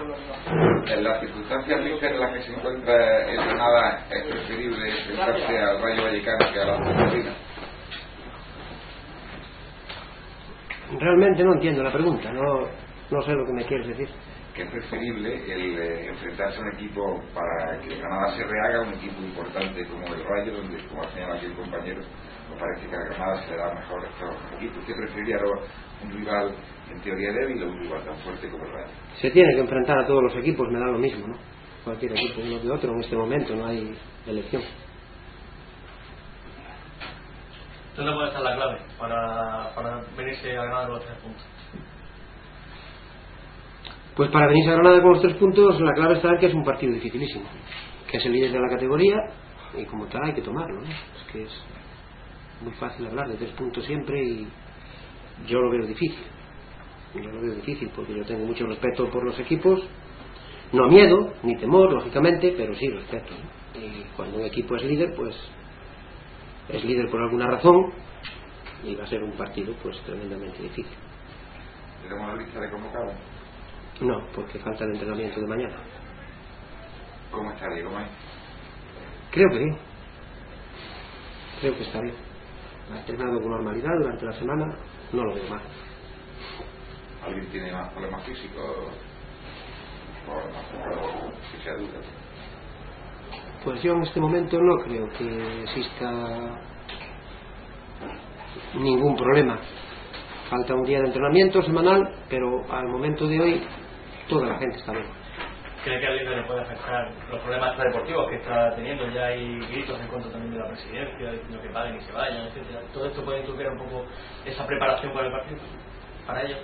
En las circunstancias límites en las que se encuentra el Granada, ¿es preferible enfrentarse al Rayo Vallecano que a la Ponferradina? Realmente no entiendo la pregunta, no sé lo que me quieres decir. Que es preferible el enfrentarse a un equipo para que Granada se rehaga, un equipo importante como el Rayo, donde, como ha señalado aquí el compañero, me parece que a Granada se le da mejor estos equipos. ¿Usted preferiría un rival en teoría débil o un rival tan fuerte como el Rayo? Se tiene que enfrentar a todos los equipos, me da lo mismo, ¿no? Cualquier equipo, uno que otro, en este momento no hay elección. ¿Dónde puede estar la clave para venirse a ganar los 3 puntos? Pues para venirse a Granada con los 3 puntos, la clave está en que es un partido dificilísimo, que es el líder de la categoría y como tal hay que tomarlo, ¿no? Es que es muy fácil hablar de 3 puntos siempre y yo lo veo difícil. Yo lo veo difícil porque yo tengo mucho respeto por los equipos, no miedo ni temor, lógicamente, pero sí respeto, ¿no? Y cuando un equipo es líder, pues es líder por alguna razón y va a ser un partido pues tremendamente difícil. ¿Tenemos la lista de convocados? No, porque falta el entrenamiento de mañana. ¿Cómo está Diego May? Creo que bien. Creo que está bien. Ha entrenado con normalidad durante la semana, no lo veo mal. ¿Alguien tiene más problemas físicos? Que sea duda. Pues yo en este momento no creo que exista ningún problema. Falta un día de entrenamiento semanal, pero al momento de hoy toda la gente está bien. ¿Cree que a alguien le puede afectar los problemas deportivos que está teniendo? Ya hay gritos en contra también de la presidencia, diciendo que paguen y se vayan, etcétera. ¿Todo esto puede interrumpir un poco esa preparación para el partido? ¿Para ellos?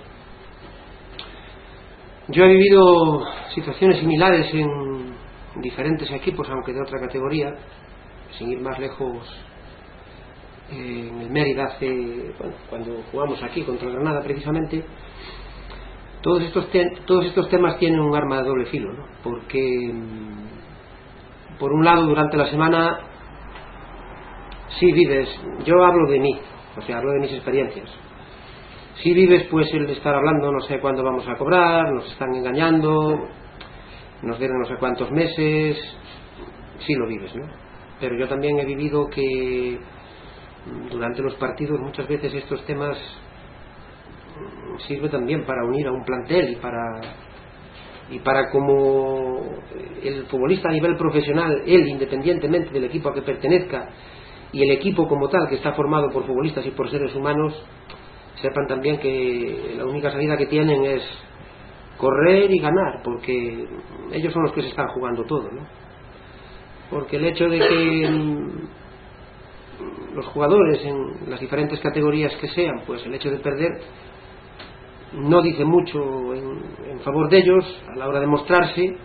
Yo he vivido situaciones similares en diferentes equipos, aunque de otra categoría, sin ir más lejos. En el Mérida cuando jugamos aquí contra el Granada precisamente, todos estos temas tienen un arma de doble filo, ¿no? Porque por un lado durante la semana sí vives, yo hablo de mí, o sea, hablo de mis experiencias, sí vives pues el de estar hablando no sé cuándo vamos a cobrar, nos están engañando, nos deben no sé cuántos meses, sí lo vives, ¿no? Pero yo también he vivido que durante los partidos muchas veces estos temas sirven también para unir a un plantel y para como el futbolista a nivel profesional, él independientemente del equipo a que pertenezca y el equipo como tal que está formado por futbolistas y por seres humanos, sepan también que la única salida que tienen es correr y ganar, porque ellos son los que se están jugando todo, ¿no? Porque el hecho de que los jugadores en las diferentes categorías que sean, pues el hecho de perder no dice mucho en favor de ellos a la hora de mostrarse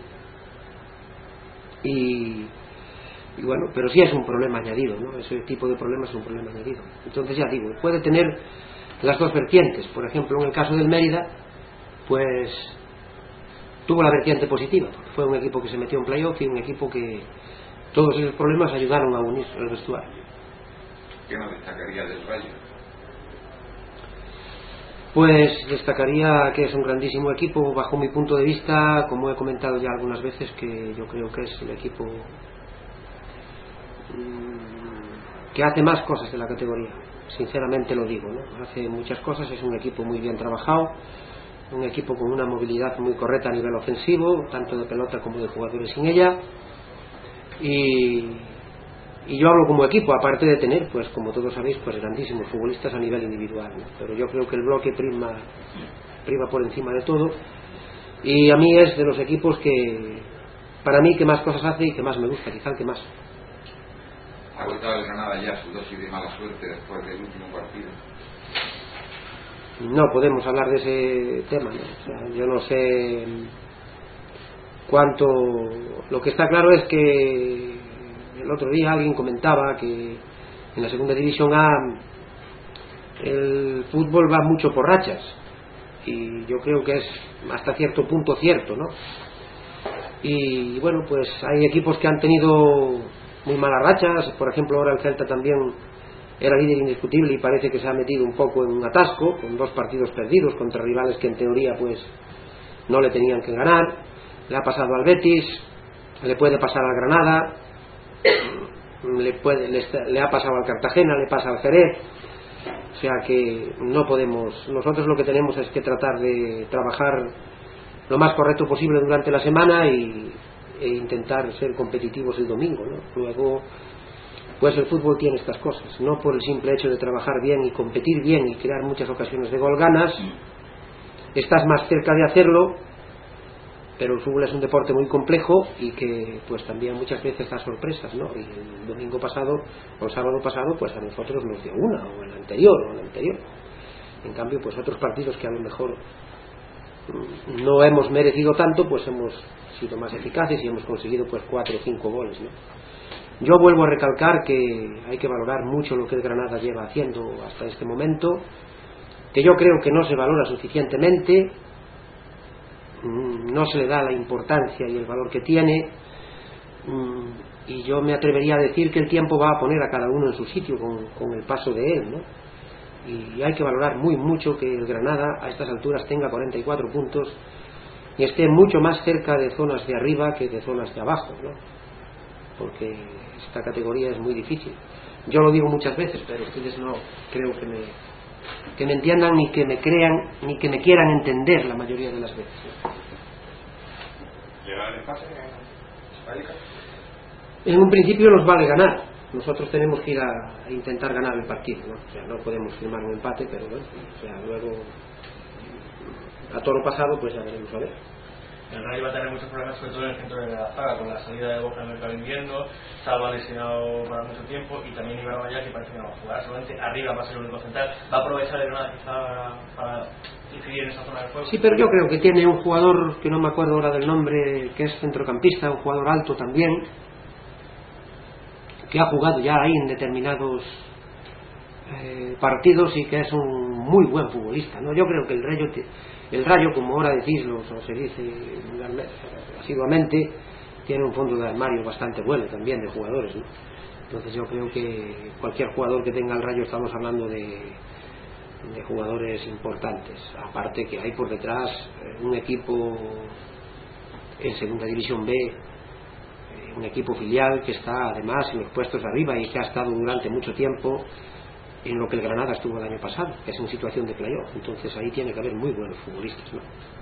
y bueno, pero sí es un problema añadido, ¿no? Ese tipo de problema es un problema añadido. Entonces ya digo, puede tener las dos vertientes. Por ejemplo, en el caso del Mérida, pues tuvo la vertiente positiva, porque fue un equipo que se metió en playoff y un equipo que todos esos problemas ayudaron a unir el vestuario. ¿Qué nos destacaría del Rayo? Pues destacaría que es un grandísimo equipo bajo mi punto de vista, como he comentado ya algunas veces, que yo creo que es el equipo que hace más cosas de la categoría, sinceramente lo digo, ¿no? Hace muchas cosas, es un equipo muy bien trabajado, un equipo con una movilidad muy correcta a nivel ofensivo, tanto de pelota como de jugadores sin ella, y yo hablo como equipo, aparte de tener, pues como todos sabéis, pues grandísimos futbolistas a nivel individual, ¿no? Pero yo creo que el bloque prima por encima de todo, y a mí es de los equipos que, para mí, que más cosas hace y que más me gusta, quizá el que más. ¿Ha agotado el Granada ya su dosis de mala suerte después del último partido? No podemos hablar de ese tema, ¿no? O sea, yo no sé cuánto. Lo que está claro es que el otro día alguien comentaba que en la segunda división A el fútbol va mucho por rachas, y yo creo que es hasta cierto punto cierto, ¿no? Y bueno, pues hay equipos que han tenido muy malas rachas. Por ejemplo, ahora el Celta también era líder indiscutible y parece que se ha metido un poco en un atasco con 2 partidos perdidos contra rivales que en teoría pues no le tenían que ganar. le ha pasado al Betis, le puede pasar al Granada, le ha pasado al Cartagena, le pasa al Jerez. O sea que no podemos, nosotros lo que tenemos es que tratar de trabajar lo más correcto posible durante la semana e intentar ser competitivos el domingo, ¿no? Luego pues el fútbol tiene estas cosas, no por el simple hecho de trabajar bien y competir bien y crear muchas ocasiones de gol ganas, estás más cerca de hacerlo, pero el fútbol es un deporte muy complejo y que pues también muchas veces da sorpresas, ¿no? Y el domingo pasado o el sábado pasado pues a nosotros nos dio una, o el anterior, en cambio pues otros partidos que a lo mejor no hemos merecido tanto, pues hemos sido más eficaces y hemos conseguido pues 4 o 5 goles, ¿no? Yo vuelvo a recalcar que hay que valorar mucho lo que el Granada lleva haciendo hasta este momento, que yo creo que no se valora suficientemente, no se le da la importancia y el valor que tiene, y yo me atrevería a decir que el tiempo va a poner a cada uno en su sitio con el paso de él, ¿no? Y hay que valorar muy mucho que el Granada a estas alturas tenga 44 puntos y esté mucho más cerca de zonas de arriba que de zonas de abajo, ¿no? Porque esta categoría es muy difícil. Yo lo digo muchas veces, pero ustedes no creo que me entiendan, ni que me crean, ni que me quieran entender la mayoría de las veces, ¿no? ¿Llega el empate? En un principio nos vale ganar. Nosotros tenemos que ir a intentar ganar el partido, ¿no? O sea, no podemos firmar un empate, pero bueno, o sea, luego a toro pasado pues ya veremos a ver. El Rayo va a tener muchos problemas, sobre todo en el centro de la zaga, con la salida de Borja en el mercado de invierno. Salva lesionado para mucho tiempo y también Iván Maya, que parece que no va a jugar, solamente arriba va a ser el único central. Va a aprovechar el Granada quizá para incidir en esa zona del juego. Sí, pero yo creo que tiene un jugador que no me acuerdo ahora del nombre, que es centrocampista, un jugador alto también, que ha jugado ya ahí en determinados partidos y que es un muy buen futbolista, ¿no? Yo creo que el Rayo, como ahora decís, o se dice asiduamente, tiene un fondo de armario bastante bueno también de jugadores, ¿no? Entonces yo creo que cualquier jugador que tenga el Rayo, estamos hablando de jugadores importantes, aparte que hay por detrás un equipo en segunda división B, un equipo filial que está además en los puestos de arriba y que ha estado durante mucho tiempo en lo que el Granada estuvo el año pasado, que es en situación de playoff. Entonces ahí tiene que haber muy buenos futbolistas, ¿no?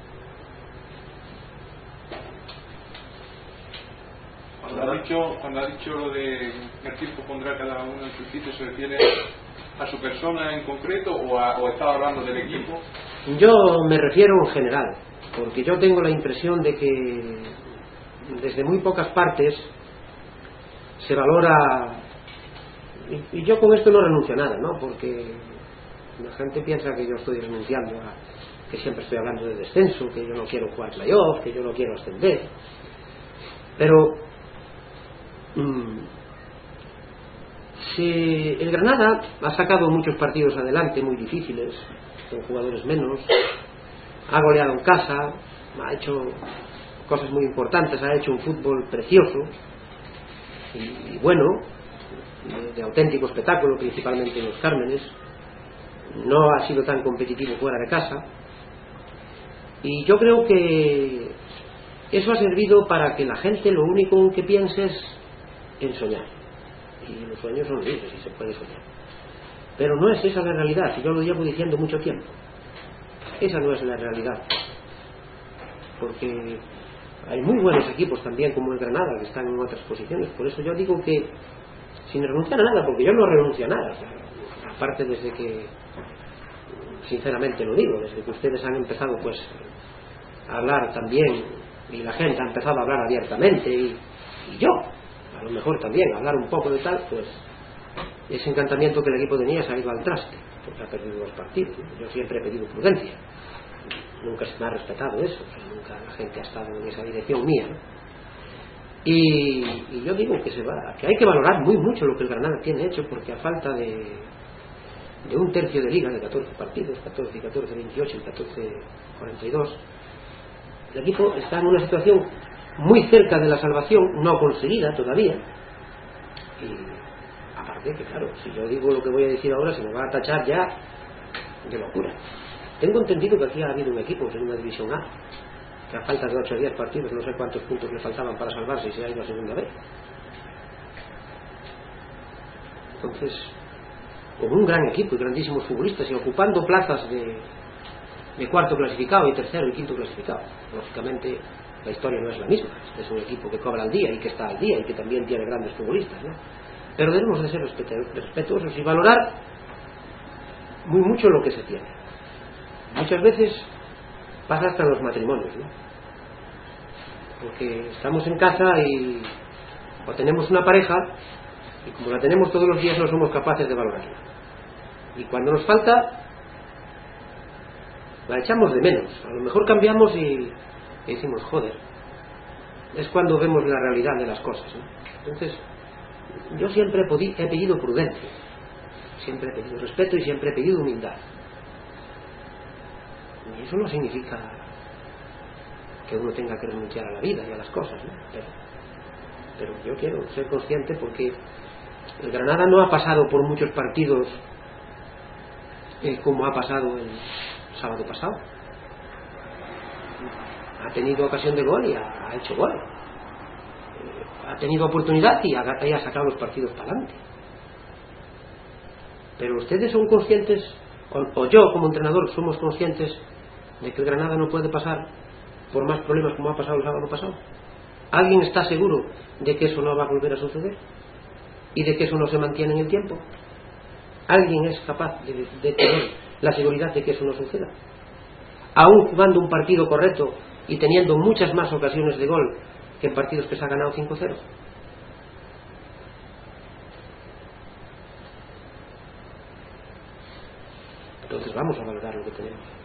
Cuando ha dicho lo de el tiempo pondrá cada uno en su sitio, ¿se refiere a su persona en concreto o estaba hablando del equipo? Yo me refiero en general, porque yo tengo la impresión de que desde muy pocas partes se valora, y yo con esto no renuncio a nada, ¿no? Porque la gente piensa que yo estoy renunciando que siempre estoy hablando de descenso, que yo no quiero jugar playoff, que yo no quiero ascender, pero si el Granada ha sacado muchos partidos adelante muy difíciles, con jugadores menos, ha goleado en casa, ha hecho cosas muy importantes, ha hecho un fútbol precioso y bueno, de auténtico espectáculo, principalmente en los Cármenes, no ha sido tan competitivo fuera de casa, y yo creo que eso ha servido para que la gente lo único que piense es en soñar, y los sueños son libres y se puede soñar, pero no es esa la realidad, y yo lo llevo diciendo mucho tiempo. Esa no es la realidad, porque hay muy buenos equipos también como el Granada que están en otras posiciones. Por eso yo digo que sin renunciar a nada, porque yo no renuncio a nada, o sea, aparte desde que, sinceramente lo digo, desde que ustedes han empezado pues a hablar también, y la gente ha empezado a hablar abiertamente, y yo a lo mejor también a hablar un poco de tal, pues ese encantamiento que el equipo tenía se ha ido al traste porque ha perdido los partidos. Yo siempre he pedido prudencia, nunca se me ha respetado eso, o sea, nunca la gente ha estado en esa dirección mía, ¿no? Y yo digo que hay que valorar muy mucho lo que el Granada tiene hecho, porque a falta de un tercio de liga, de 14 partidos, 14 y 14, 28 y 14, 42, el equipo está en una situación muy cerca de la salvación, no conseguida todavía. Y aparte que claro, si yo digo lo que voy a decir ahora se me va a tachar ya de locura. Tengo entendido que aquí ha habido un equipo en una división A que a falta de 8 o 10 partidos, no sé cuántos puntos le faltaban para salvarse y se ha ido a segunda vez. Entonces, con un gran equipo y grandísimos futbolistas y ocupando plazas de cuarto clasificado y tercero y quinto clasificado. Lógicamente la historia no es la misma. Este es un equipo que cobra al día y que está al día y que también tiene grandes futbolistas, ¿no? Pero debemos de ser respetuosos y valorar muy mucho lo que se tiene. Muchas veces pasa hasta en los matrimonios, ¿no? Porque estamos en casa o tenemos una pareja y como la tenemos todos los días no somos capaces de valorarla. Y cuando nos falta la echamos de menos. A lo mejor cambiamos y decimos, joder, es cuando vemos la realidad de las cosas, ¿no? Entonces, yo siempre he pedido prudencia, siempre he pedido respeto y siempre he pedido humildad. Y eso no significa que uno tenga que renunciar a la vida y a las cosas, ¿no? Pero yo quiero ser consciente porque el Granada no ha pasado por muchos partidos como ha pasado el sábado pasado. Ha tenido ocasión de gol y ha hecho gol. Ha tenido oportunidad y ha sacado los partidos para adelante. Pero ustedes son conscientes, o yo como entrenador somos conscientes de que el Granada no puede pasar por más problemas como ha pasado el sábado pasado. ¿Alguien está seguro de que eso no va a volver a suceder? ¿Y de que eso no se mantiene en el tiempo? ¿Alguien es capaz de tener la seguridad de que eso no suceda? Aún jugando un partido correcto y teniendo muchas más ocasiones de gol que en partidos que se ha ganado 5-0. Entonces vamos a valorar lo que tenemos.